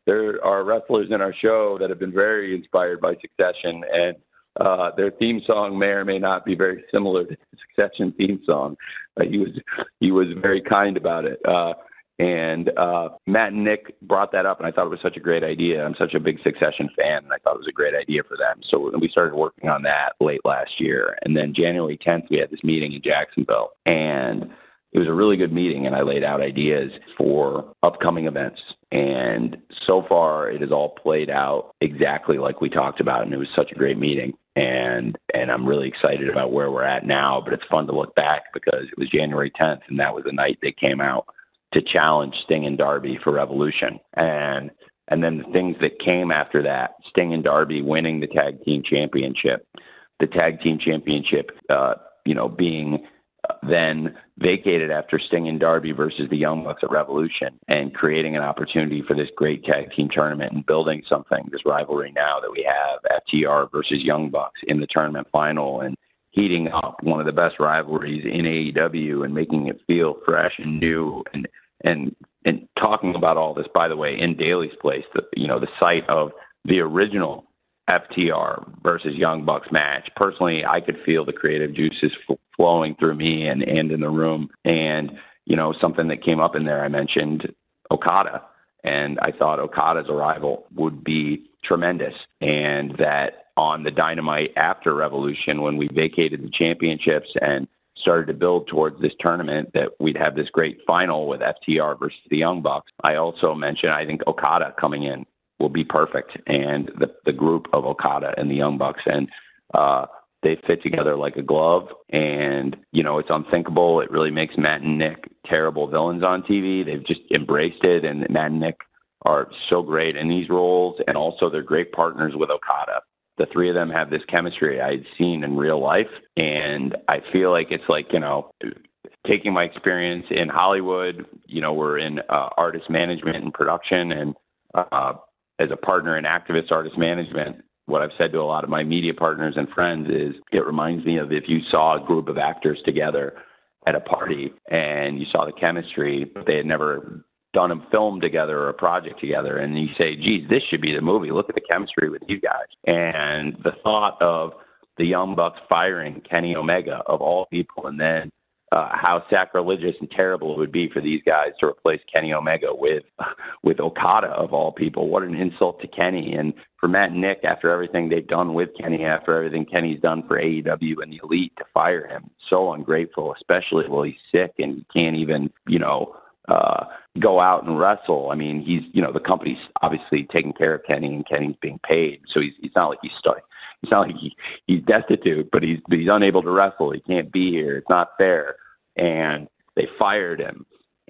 B: there are wrestlers in our show that have been very inspired by Succession, and uh, their theme song may or may not be very similar to the Succession theme song. Uh, he was he was very kind about it. Uh, And uh, Matt and Nick brought that up, and I thought it was such a great idea. I'm such a big Succession fan, and I thought it was a great idea for them. So we started working on that late last year. And then January tenth, we had this meeting in Jacksonville. And it was a really good meeting, and I laid out ideas for upcoming events. And so far, it has all played out exactly like we talked about, and it was such a great meeting. And and I'm really excited about where we're at now, but it's fun to look back because it was January tenth, and that was the night they came out to challenge Sting and Darby for Revolution. And and then the things that came after that, Sting and Darby winning the tag team championship, the tag team championship, uh, you know, being then vacated after Sting and Darby versus the Young Bucks at Revolution, and creating an opportunity for this great tag team tournament and building something, this rivalry now that we have, F T R versus Young Bucks in the tournament final, and heating up one of the best rivalries in A E W and making it feel fresh and new, and and and talking about all this, by the way, in Daly's Place, the, you know, the site of the original F T R versus Young Bucks match. Personally, I could feel the creative juices f- flowing through me and, and in the room. And, you know, something that came up in there, I mentioned Okada. And I thought Okada's arrival would be tremendous. And that on the Dynamite after Revolution, when we vacated the championships and started to build towards this tournament, that we'd have this great final with F T R versus the Young Bucks. I also mentioned, I think Okada coming in will be perfect, and the the group of Okada and the Young Bucks, and uh, they fit together like a glove. And, you know, it's unthinkable. It really makes Matt and Nick terrible villains on T V. They've just embraced it, and Matt and Nick are so great in these roles, and also they're great partners with Okada. The three of them have this chemistry I had seen in real life, and I feel like it's like, you know, taking my experience in Hollywood, you know, we're in uh, artist management and production, and uh, as a partner in activist artist management, what I've said to a lot of my media partners and friends is it reminds me of if you saw a group of actors together at a party and you saw the chemistry, but they had never done a film together or a project together, and you say, geez, this should be the movie. Look at the chemistry with you guys. And the thought of the Young Bucks firing Kenny Omega, of all people, and then uh, how sacrilegious and terrible it would be for these guys to replace Kenny Omega with with Okada, of all people. What an insult to Kenny. And for Matt and Nick, after everything they've done with Kenny, after everything Kenny's done for A E W and the Elite, to fire him, so ungrateful, especially while he's sick and he can't even, you know, uh, go out and wrestle. I mean, he's, you know, the company's obviously taking care of Kenny, and Kenny's being paid. So he's, he's not like he's stuck. It's not like he, he's destitute, but he's, he's unable to wrestle. He can't be here. It's not fair. And they fired him.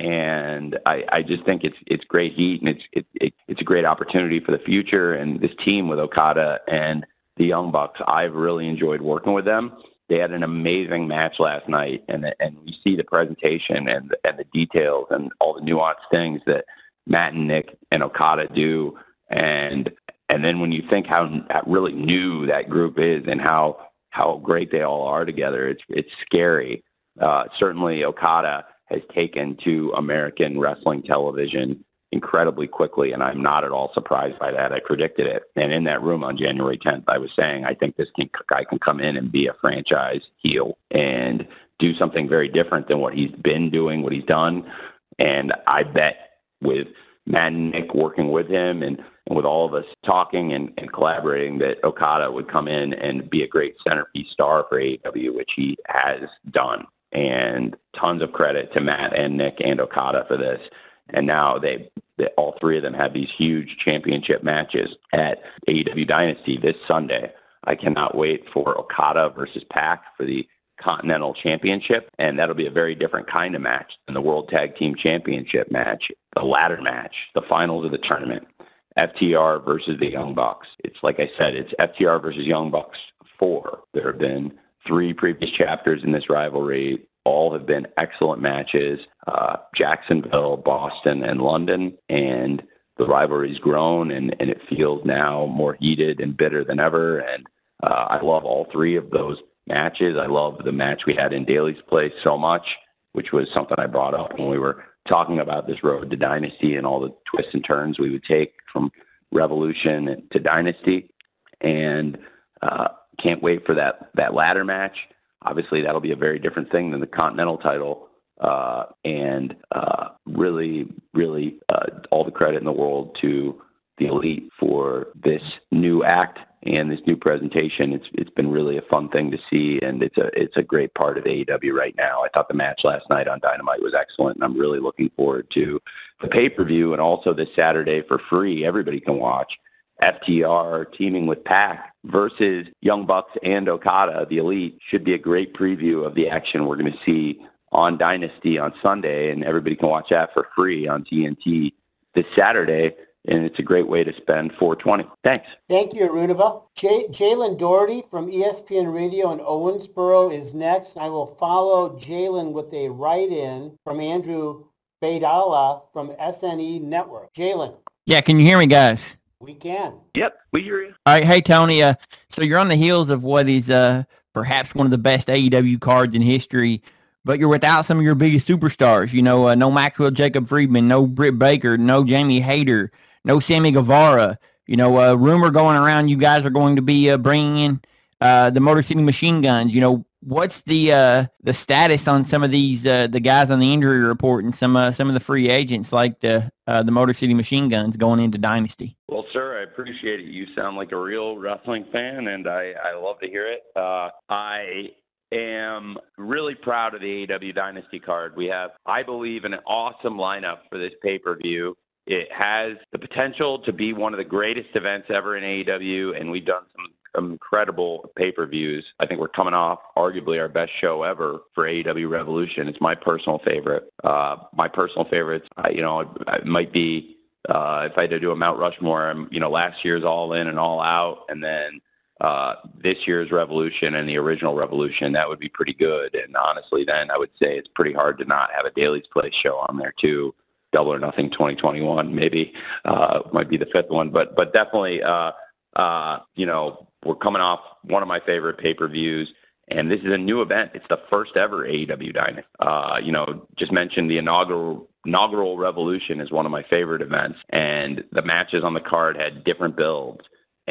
B: And I, I just think it's, it's great heat, and it's, it, it, it's a great opportunity for the future. And this team with Okada and the Young Bucks, I've really enjoyed working with them. They had an amazing match last night, and and we see the presentation and and the details and all the nuanced things that Matt and Nick and Okada do, and and then when you think how, how really new that group is and how how great they all are together, it's it's scary. Uh, certainly, Okada has taken to American wrestling television incredibly quickly, and I'm not at all surprised by that. I predicted it. And in that room on January tenth, I was saying, I think this can, guy can come in and be a franchise heel and do something very different than what he's been doing, what he's done. And I bet with Matt and Nick working with him, and, and with all of us talking and, and collaborating, that Okada would come in and be a great centerpiece star for A E W, which he has done. And tons of credit to Matt and Nick and Okada for this. And now they, they, all three of them have these huge championship matches at A E W Dynasty this Sunday. I cannot wait for Okada versus Pac for the Continental Championship, and that'll be a very different kind of match than the World Tag Team Championship match, the ladder match, the finals of the tournament, F T R versus the Young Bucks. It's like I said, it's F T R versus Young Bucks four. There have been three previous chapters in this rivalry. All have been excellent matches, uh, Jacksonville, Boston, and London, and the rivalry's grown, and, and it feels now more heated and bitter than ever, and uh, I love all three of those matches. I love the match we had in Daly's Place so much, which was something I brought up when we were talking about this road to Dynasty and all the twists and turns we would take from Revolution to Dynasty, and uh, can't wait for that, that ladder match. Obviously, that'll be a very different thing than the Continental title, uh, and uh, really, really uh, all the credit in the world to the Elite for this new act and this new presentation. It's it's been really a fun thing to see, and it's a it's a great part of A E W right now. I thought the match last night on Dynamite was excellent, and I'm really looking forward to the pay-per-view, and also this Saturday for free, everybody can watch, F T R teaming with Pac versus Young Bucks and Okada. The Elite should be a great preview of the action we're going to see on Dynasty on Sunday, and everybody can watch that for free on T N T this Saturday. And it's a great way to spend four twenty. Thanks.
C: Thank you, Arunava. J- Jalen Doherty from E S P N Radio in Owensboro is next. I will follow Jalen with a write-in from Andrew Baidala from S N E Network. Jalen.
O: Yeah, can you hear me, guys?
C: We can.
B: Yep, we hear you.
O: All right, hey, Tony. Uh, so you're on the heels of what is uh, perhaps one of the best A E W cards in history, but you're without some of your biggest superstars. You know, uh, no Maxwell Jacob Friedman, no Britt Baker, no Jamie Hayter, no Sammy Guevara. You know, uh, rumor going around you guys are going to be uh, bringing in uh, the Motor City Machine Guns. You know, what's the uh, the status on some of these uh, the guys on the injury report and some uh, some of the free agents like the uh, the Motor City Machine Guns going into Dynasty?
B: Well, sir, I appreciate it. You sound like a real wrestling fan, and I, I love to hear it. Uh, I am really proud of the A E W Dynasty card. We have, I believe, an awesome lineup for this pay-per-view. It has the potential to be one of the greatest events ever in A E W, and we've done some, some incredible pay-per-views. I think we're coming off arguably our best show ever for A E W Revolution. It's my personal favorite. Uh, my personal favorites, I, you know, it, it might be, uh, if I had to do a Mount Rushmore, I'm, you know, last year's All In and All Out, and then uh, this year's Revolution and the original Revolution. That would be pretty good. And honestly, then I would say it's pretty hard to not have a Daily's Place show on there too. Double or Nothing twenty twenty-one maybe uh, might be the fifth one, but but definitely, uh, uh, you know, we're coming off one of my favorite pay-per-views, and this is a new event. It's the first ever A E W Dynasty. Uh, you know, just mentioned the inaugural inaugural Revolution is one of my favorite events, and the matches on the card had different builds,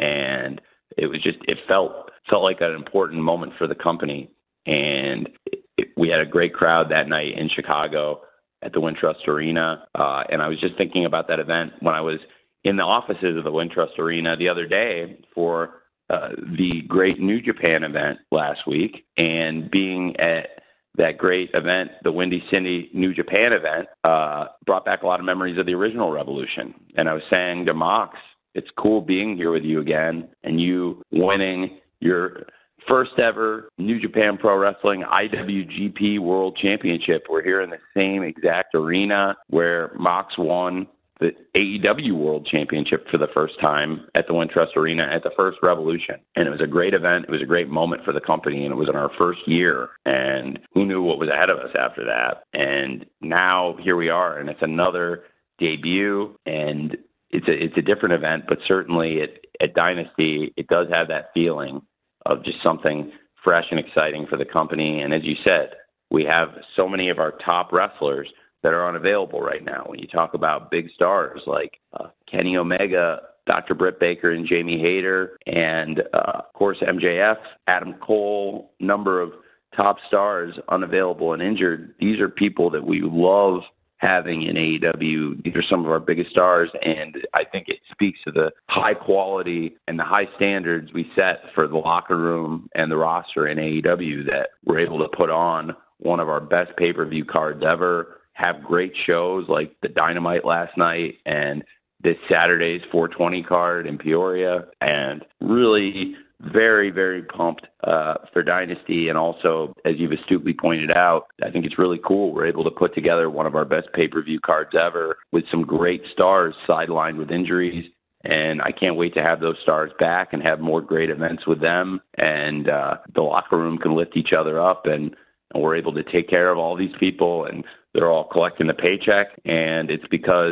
B: and it was just it felt felt like an important moment for the company, and it, it, we had a great crowd that night in Chicago at the Wintrust Arena, uh, and I was just thinking about that event when I was in the offices of the Wintrust Arena the other day for uh, the great New Japan event last week, and being at that great event, the Windy City New Japan event, uh, brought back a lot of memories of the original Revolution. And I was saying to Mox, it's cool being here with you again, and you winning your first ever New Japan Pro Wrestling I W G P World Championship. We're here in the same exact arena where Mox won the A E W World Championship for the first time at the Wintrust Arena at the first Revolution. And it was a great event. It was a great moment for the company, and it was in our first year. And who knew what was ahead of us after that? And now here we are, and it's another debut, and it's a, it's a different event, but certainly at, at Dynasty, it does have that feeling of just something fresh and exciting for the company. And as you said, we have so many of our top wrestlers that are unavailable right now. When you talk about big stars like uh, Kenny Omega, Doctor Britt Baker, and Jamie Hayter, and uh, of course M J F, Adam Cole, number of top stars unavailable and injured. These are people that we love having in A E W. These are some of our biggest stars, and I think it speaks to the high quality and the high standards we set for the locker room and the roster in A E W, that we're able to put on one of our best pay-per-view cards ever, have great shows like the Dynamite last night and this Saturday's four twenty card in Peoria, and really very, very pumped uh, for Dynasty. And also, as you've astutely pointed out, I think it's really cool. We're able to put together one of our best pay-per-view cards ever with some great stars sidelined with injuries. And I can't wait to have those stars back and have more great events with them. And uh, the locker room can lift each other up, and, and we're able to take care of all these people, and they're all collecting the paycheck. And it's because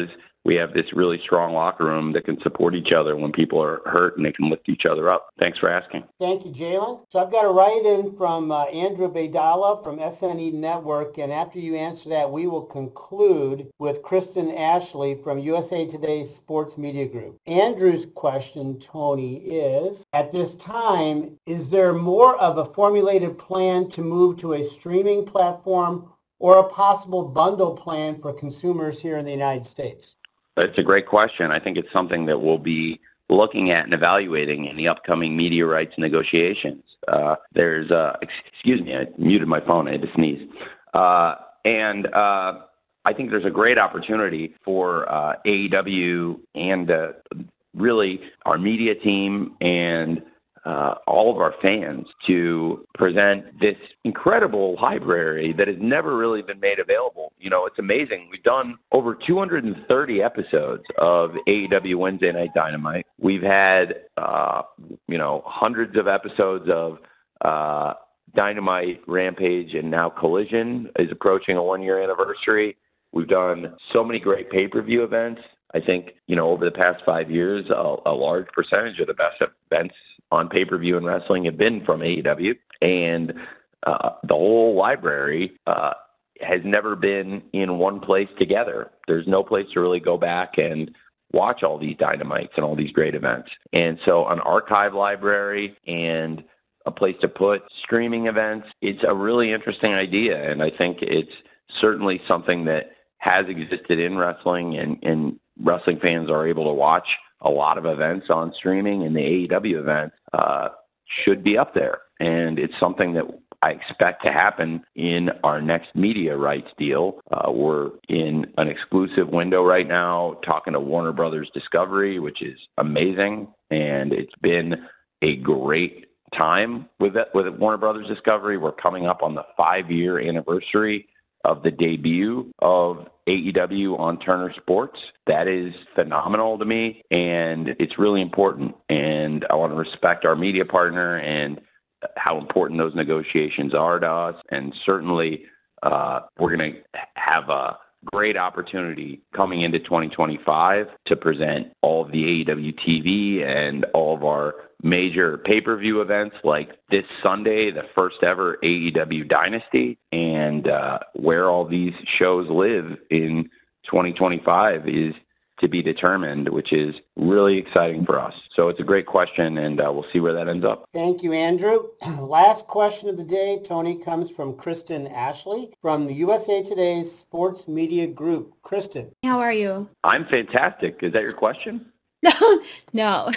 B: we have this really strong locker room that can support each other when people are hurt, and they can lift each other up. Thanks for asking.
C: Thank you, Jalen. So I've got a write-in from uh, Andrew Baydala from S N E Network, and after you answer that, we will conclude with Kristen Ashley from U S A Today's Sports Media Group. Andrew's question, Tony, is, at this time, is there more of a formulated plan to move to a streaming platform or a possible bundle plan for consumers here in the United States?
B: It's a great question. I think it's something that we'll be looking at and evaluating in the upcoming media rights negotiations. Uh, there's, uh, excuse me, I muted my phone. I had to sneeze. Uh, and uh, I think there's a great opportunity for uh, A E W and uh, really our media team and uh, all of our fans to present this incredible library that has never really been made available. You know, it's amazing. We've done over two hundred thirty episodes of A E W Wednesday Night Dynamite. We've had, uh, you know, hundreds of episodes of uh, Dynamite, Rampage, and now Collision is approaching a one-year anniversary. We've done so many great pay-per-view events. I think, you know, over the past five years, a, a large percentage of the best events on pay-per-view in wrestling have been from A E W. And uh, the whole library uh, has never been in one place together. There's no place to really go back and watch all these Dynamites and all these great events. And so an archive library and a place to put streaming events, it's a really interesting idea. And I think it's certainly something that has existed in wrestling, and, and wrestling fans are able to watch a lot of events on streaming, and the A E W events uh, should be up there. And it's something that I expect to happen in our next media rights deal. Uh, we're in an exclusive window right now talking to Warner Brothers Discovery, which is amazing. And it's been a great time with it, with Warner Brothers Discovery. We're coming up on the five-year anniversary of the debut of A E W on Turner Sports. That is phenomenal to me, and it's really important. And I want to respect our media partner and how important those negotiations are to us. And certainly uh, we're going to have a great opportunity coming into twenty twenty-five to present all of the A E W T V and all of our major pay-per-view events, like this Sunday, the first ever A E W Dynasty, and uh, where all these shows live in twenty twenty-five is to be determined, which is really exciting for us. So it's a great question, and uh, we'll see where that ends up.
C: Thank you, Andrew. Last question of the day, Tony, comes from Kristen Ashley from the U S A Today's Sports Media Group. Kristen.
P: How are you?
B: I'm fantastic. Is that your question?
P: No, no.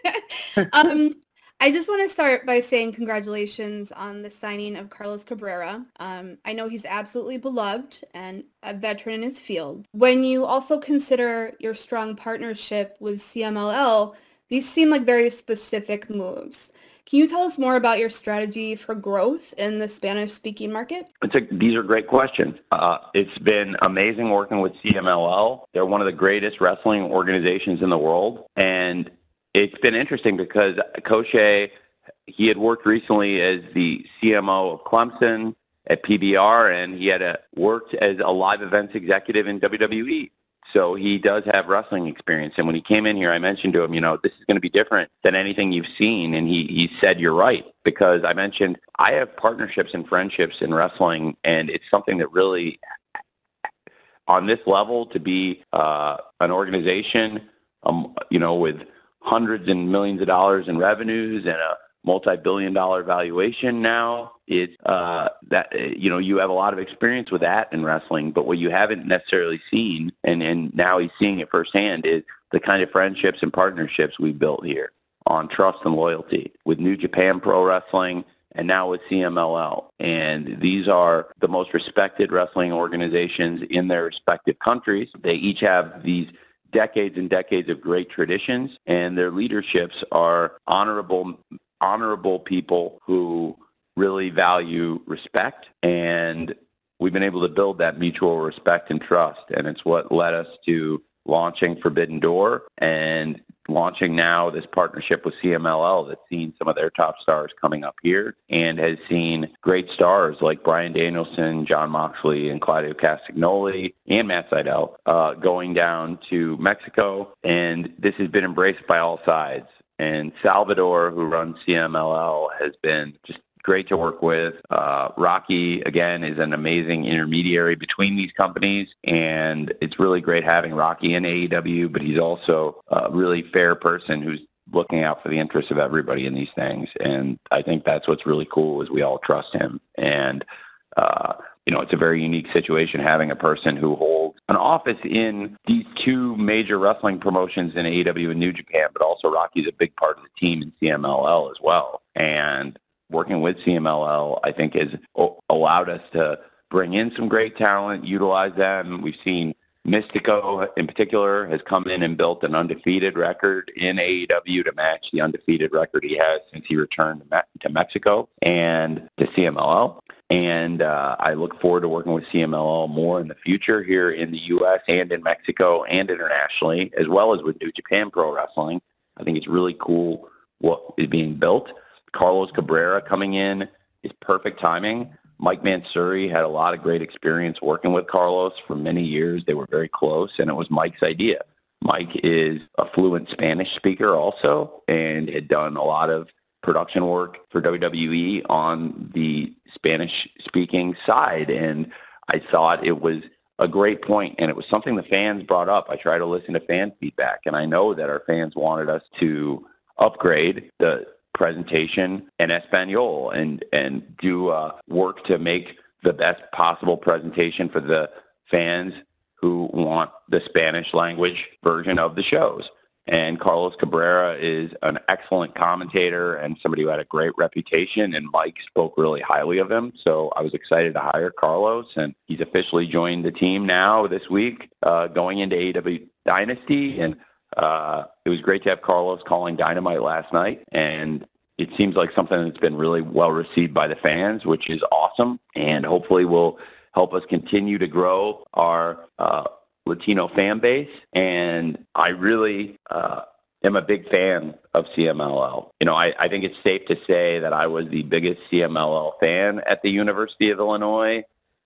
P: um, I just want to start by saying congratulations on the signing of Carlos Cabrera. Um, I know he's absolutely beloved and a veteran in his field. When you also consider your strong partnership with C M L L, these seem like very specific moves. Can you tell us more about your strategy for growth in the Spanish-speaking market?
B: It's a, these are great questions. Uh, it's been amazing working with C M L L. They're one of the greatest wrestling organizations in the world. And it's been interesting because Koshé, he had worked recently as the C M O of Clemson at P B R, and he had a, worked as a live events executive in W W E. So he does have wrestling experience. And when he came in here, I mentioned to him, you know, this is going to be different than anything you've seen. And he, he said, you're right, because I mentioned I have partnerships and friendships in wrestling, and it's something that really, on this level, to be uh, an organization, um, you know, with hundreds and millions of dollars in revenues and a multi-billion dollar valuation now, it's uh, that, you know, you have a lot of experience with that in wrestling, but what you haven't necessarily seen, and, and now he's seeing it firsthand, is the kind of friendships and partnerships we built here on trust and loyalty with New Japan Pro Wrestling and now with C M L L. And these are the most respected wrestling organizations in their respective countries. They each have these decades and decades of great traditions, and their leaderships are honorable honorable people who really value respect, and we've been able to build that mutual respect and trust, and it's what led us to launching Forbidden Door and launching now this partnership with C M L L that's seen some of their top stars coming up here and has seen great stars like Bryan Danielson, Jon Moxley, and Claudio Castagnoli, and Matt Sydal uh, going down to Mexico. And this has been embraced by all sides. And Salvador, who runs C M L L, has been just great to work with. Uh, Rocky, again, is an amazing intermediary between these companies, and it's really great having Rocky in A E W, but he's also a really fair person who's looking out for the interests of everybody in these things. And I think that's what's really cool is we all trust him. And, uh, you know, it's a very unique situation having a person who holds an office in these two major wrestling promotions in A E W and New Japan, but also Rocky's a big part of the team in C M L L as well. And working with C M L L, I think, has allowed us to bring in some great talent, utilize them. We've seen Mystico, in particular, has come in and built an undefeated record in A E W to match the undefeated record he has since he returned to Mexico and to C M L L. And uh, I look forward to working with C M L L more in the future here in the U S and in Mexico and internationally, as well as with New Japan Pro Wrestling. I think it's really cool what is being built. Carlos Cabrera coming in is perfect timing. Mike Mansuri had a lot of great experience working with Carlos for many years. They were very close, and it was Mike's idea. Mike is a fluent Spanish speaker also and had done a lot of production work for W W E on the Spanish-speaking side, and I thought it was a great point, and it was something the fans brought up. I try to listen to fan feedback, and I know that our fans wanted us to upgrade the presentation in Espanol and and do uh, work to make the best possible presentation for the fans who want the Spanish language version of the shows. And Carlos Cabrera is an excellent commentator and somebody who had a great reputation, and Mike spoke really highly of him. So I was excited to hire Carlos, and he's officially joined the team now this week, uh, going into A E W Dynasty. And uh, it was great to have Carlos calling Dynamite last night, and it seems like something that's been really well received by the fans, which is awesome, and hopefully will help us continue to grow our uh, Latino fan base. And I really uh, am a big fan of C M L L. You know, I, I think it's safe to say that I was the biggest C M L L fan at the University of Illinois,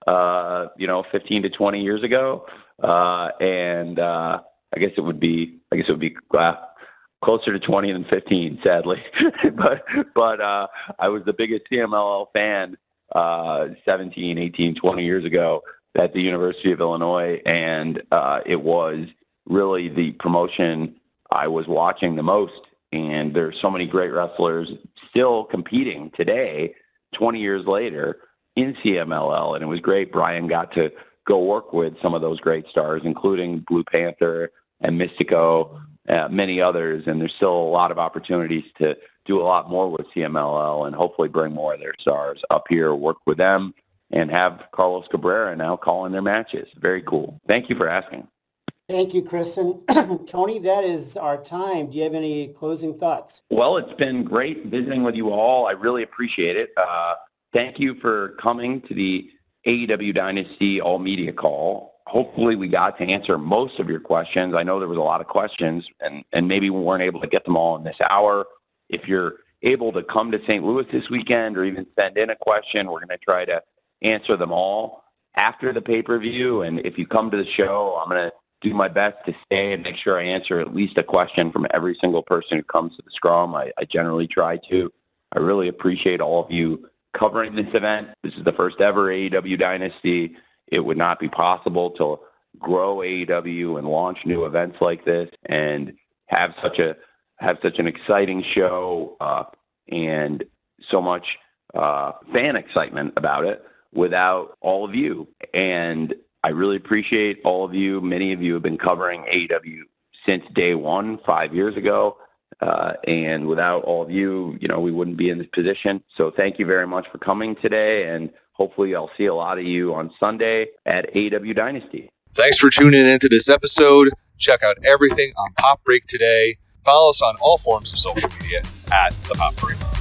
B: uh, you know, fifteen to twenty years ago. Uh, and uh, I guess it would be, I guess it would be uh, closer to twenty than fifteen, sadly. but but uh, I was the biggest C M L L fan uh, seventeen, eighteen, twenty years ago at the University of Illinois, and uh, it was really the promotion I was watching the most. And there's so many great wrestlers still competing today, twenty years later, in C M L L, and it was great. Brian got to go work with some of those great stars, including Blue Panther and Mystico, uh, many others, and there's still a lot of opportunities to do a lot more with C M L L and hopefully bring more of their stars up here, work with them, and have Carlos Cabrera now calling their matches. Very cool. Thank you for asking.
C: Thank you, Kristen. Tony, that is our time. Do you have any closing thoughts?
B: Well, it's been great visiting with you all. I really appreciate it. Uh, thank you for coming to the A E W Dynasty All Media Call. Hopefully we got to answer most of your questions. I know there was a lot of questions, and, and maybe we weren't able to get them all in this hour. If you're able to come to Saint Louis this weekend or even send in a question, we're going to try to answer them all after the pay-per-view. And if you come to the show, I'm going to do my best to stay and make sure I answer at least a question from every single person who comes to the Scrum. I, I generally try to. I really appreciate all of you covering this event. This is the first ever A E W Dynasty. It would not be possible to grow A E W and launch new events like this and have such a have such an exciting show uh, and so much uh, fan excitement about it without all of you. And I really appreciate all of you. Many of you have been covering A E W since day one, five years ago. Uh, and without all of you, you know, we wouldn't be in this position. So thank you very much for coming today. And hopefully I'll see a lot of you on Sunday at A E W Dynasty.
A: Thanks for tuning into this episode. Check out everything on Pop Break today. Follow us on all forms of social media at The Pop Break.